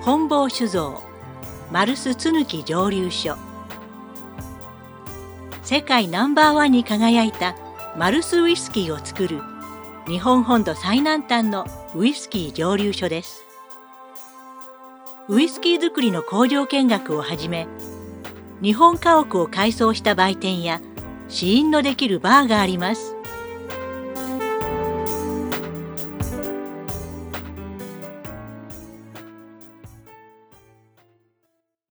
本坊酒造マルス津貫蒸留所、世界ナンバーワンに輝いたマルスウイスキーを作る日本本土最南端のウイスキー蒸留所です。ウイスキー作りの工場見学をはじめ、日本家屋を改装した売店や試飲のできるバーがあります。